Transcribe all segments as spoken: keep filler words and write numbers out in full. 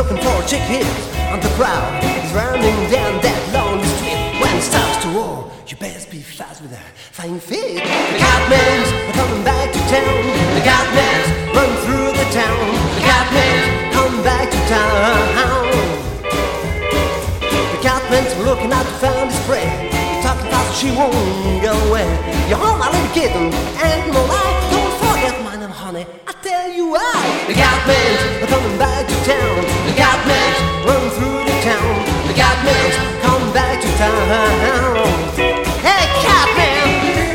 looking for a chick here on the crowd. He's running down that lonely street. When it starts to roar, you best be fast with her flying feet. The Catman's coming back to town. The Catman's run through the town. The Catman's come back to town. The Catman's looking out to find his prey. He's talking fast, she won't go away. You're home, my little kitten, and no lie. Don't forget mine and honey, I tell you why. The Catman's coming back to town. The Catman's run through the town. The Catman's come back to town. Hey, Catman!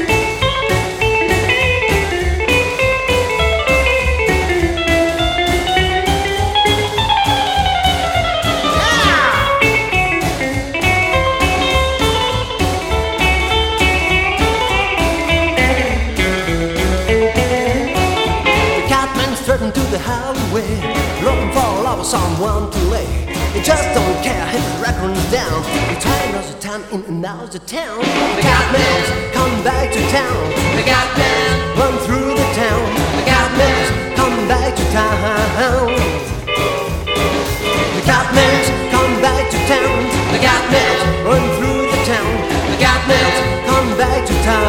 Strutting through the highway, looking for love or someone to lay. He just don't care, his record's down. He trying knows the town in and out the town. The Catman's come back to town. The Catman's run through the town. The Catman's come back to town. The Catman's come back to town. The Catman's run through the town. The Catman's come back to town.